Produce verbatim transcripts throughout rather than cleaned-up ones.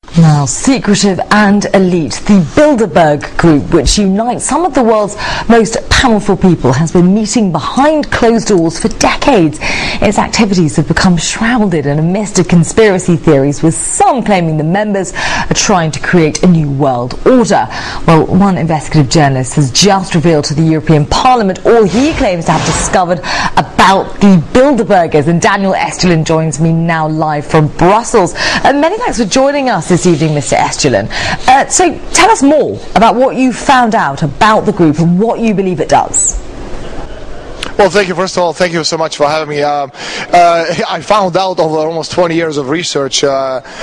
Now, secretive and elite, the Bilderberg Group, which unites some of the world's most powerful people, has been meeting behind closed doors for decades. Its activities have become shrouded in a mist of conspiracy theories, with some claiming the members are trying to create a new world order. Well, one investigative journalist has just revealed to the European Parliament all he claims to have discovered about the Bilderbergers. And Daniel Estulin joins me now live from Brussels. Uh, many thanks for joining us this evening, Mister Estulin. Uh, so tell us more about what you found out about the group and what you believe it does. Well, thank you. First of all, thank you so much for having me. Um, uh, I found out over almost twenty years of research uh,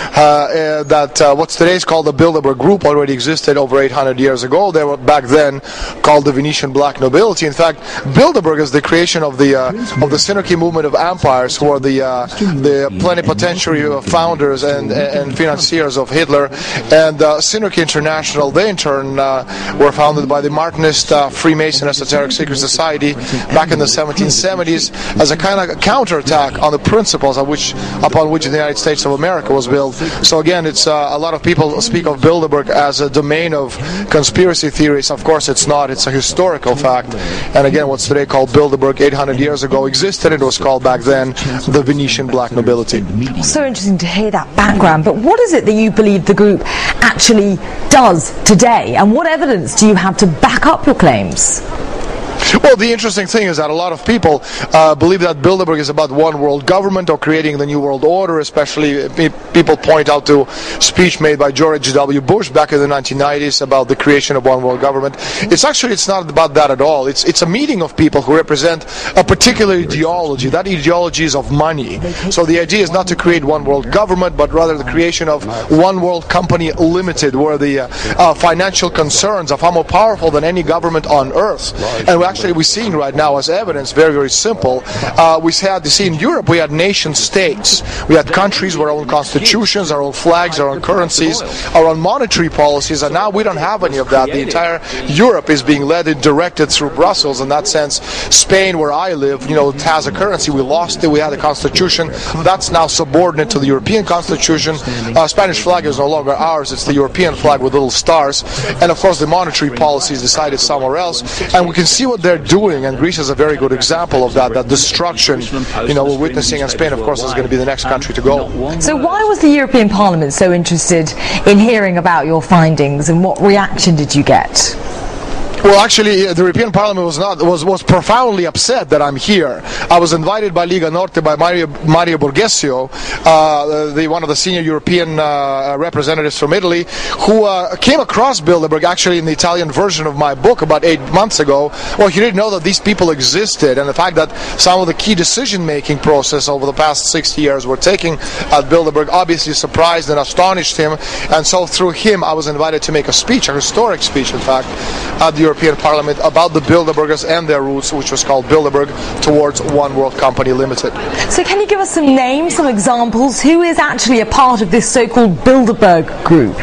uh, that uh, what's today is called the Bilderberg Group already existed over eight hundred years ago. They were back then called the Venetian Black Nobility. In fact, Bilderberg is the creation of the uh, of the Synarchy movement of empires, who are the uh, the plenipotentiary founders and and financiers of Hitler. And uh, Synarchy International, they in turn uh, were founded by the Martinist uh, Freemason Esoteric Secret Society back in the seventeen seventies as a kind of counterattack on the principles of which, upon which the United States of America was built. So again, it's uh, a lot of people speak of Bilderberg as a domain of conspiracy theories. Of course, it's not. It's a historical fact. And again, what's today called Bilderberg eight hundred years ago existed. It was called back then the Venetian Black Nobility. So interesting to hear that background. But what is it that you believe the group actually does today, and what evidence do you have to back up your claims? Well, the interesting thing is that a lot of people uh, believe that Bilderberg is about one world government or creating the new world order. Especially pe people point out to speech made by George W. Bush back in the nineteen nineties about the creation of one world government. It's actually it's not about that at all. It's it's a meeting of people who represent a particular ideology. That ideology is of money. So the idea is not to create one world government, but rather the creation of one world company limited, where the uh, uh, financial concerns are far more powerful than any government on earth. And we actually we're seeing right now as evidence, very, very simple. Uh, we had, you see, in Europe, we had nation states. We had countries with our own constitutions, our own flags, our own currencies, our own monetary policies, and now we don't have any of that. The entire Europe is being led and directed through Brussels. In that sense, Spain, where I live, you know, has a currency. We lost it. We had a constitution. That's now subordinate to the European constitution. Uh, Spanish flag is no longer ours. It's the European flag with little stars. And of course, the monetary policy is decided somewhere else. And we can see what they're doing, and Greece is a very good example of that, that destruction, you know, we're witnessing, and Spain, of course, is going to be the next country to go. So why was the European Parliament so interested in hearing about your findings, and what reaction did you get? Well, actually, the European Parliament was not was was profoundly upset that I'm here. I was invited by Liga Norte by Mario, Mario Borghesio, uh, the one of the senior European uh, representatives from Italy, who uh, came across Bilderberg actually in the Italian version of my book about eight months ago. Well, he didn't know that these people existed, and the fact that some of the key decision-making process over the past sixty years were taking at Bilderberg obviously surprised and astonished him. And so through him, I was invited to make a speech, a historic speech, in fact, at the European Parliament about the Bilderbergers and their roots, which was called Bilderberg Towards One World Company Limited. So can you give us some names, some examples? Who is actually a part of this so-called Bilderberg group?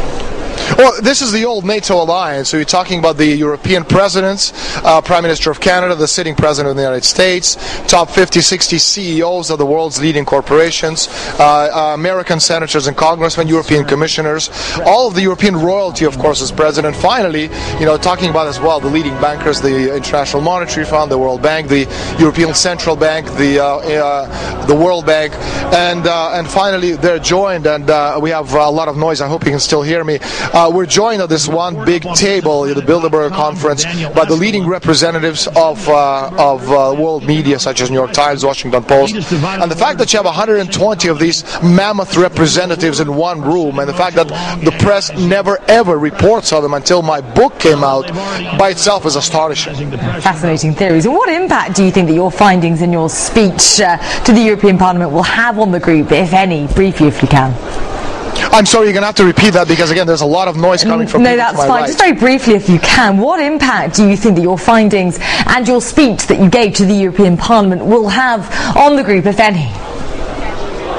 Well, this is the old NATO alliance. So you're talking about the European presidents, uh, Prime Minister of Canada, the sitting president of the United States, top fifty, sixty C E Os of the world's leading corporations, uh, uh, American senators and congressmen, European commissioners, all of the European royalty, of course, is present. And finally, you know, talking about as well the leading bankers, the International Monetary Fund, the World Bank, the European Central Bank, the uh, uh, the World Bank, and uh, and finally they're joined, and uh, we have a lot of noise. I hope you can still hear me. Uh, we're joined at this one big table at the Bilderberg conference by the leading representatives of uh, of uh, world media, such as New York Times, Washington Post, and the fact that you have one hundred twenty of these mammoth representatives in one room, and the fact that the press never ever reports on them until my book came out, by itself is astonishing. Fascinating theories. And what impact do you think that your findings in your speech uh, to the European Parliament will have on the group, if any? Briefly, if you can. I'm sorry, you're going to have to repeat that because, again, there's a lot of noise coming from no, people that's to my fine. right. Just very briefly, if you can, what impact do you think that your findings and your speech that you gave to the European Parliament will have on the group, if any?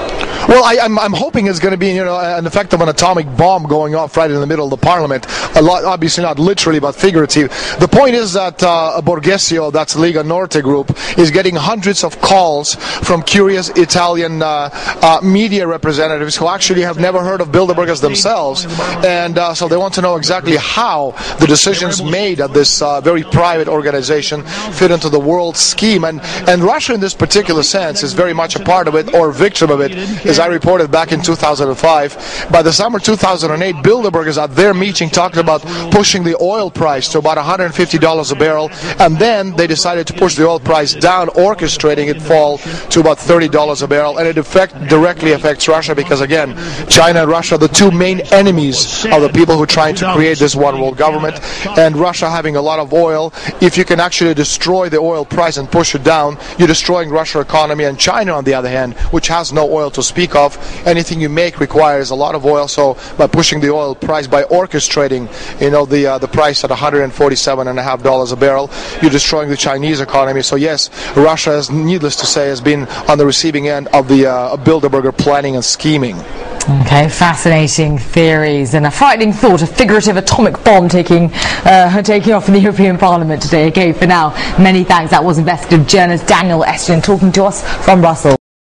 Well, I, I'm, I'm hoping it's going to be, you know, an effect of an atomic bomb going off right in the middle of the parliament. A lot, obviously not literally, but figurative. The point is that uh, Borghesio, that's Lega Norte group, is getting hundreds of calls from curious Italian uh, uh, media representatives who actually have never heard of Bilderbergers themselves, and uh, so they want to know exactly how the decisions made at this uh, very private organization fit into the world scheme. And, and Russia, in this particular sense, is very much a part of it, or victim of it, as I reported back in two thousand five. By the summer two thousand eight, Bilderbergers at their meeting talked about pushing the oil price to about one hundred fifty dollars a barrel, and then they decided to push the oil price down, orchestrating it fall to about thirty dollars a barrel, and it effect, directly affects Russia because, again, China and Russia are the two main enemies of the people who are trying to create this one world government, and Russia having a lot of oil, if you can actually destroy the oil price and push it down, you're destroying Russia's economy. And China, on the other hand, which has no oil to speak of, anything you make requires a lot of oil, so by pushing the oil price, by orchestrating, you know, the uh, the price at one hundred forty-seven and a half dollars a barrel, you're destroying the Chinese economy. So yes, Russia, is, needless to say, has been on the receiving end of the uh, Bilderberger planning and scheming. Okay, fascinating theories and a frightening thought, a figurative atomic bomb taking uh, taking off in the European Parliament today. Okay, for now, many thanks. That was investigative journalist Daniel Estienne talking to us from Brussels.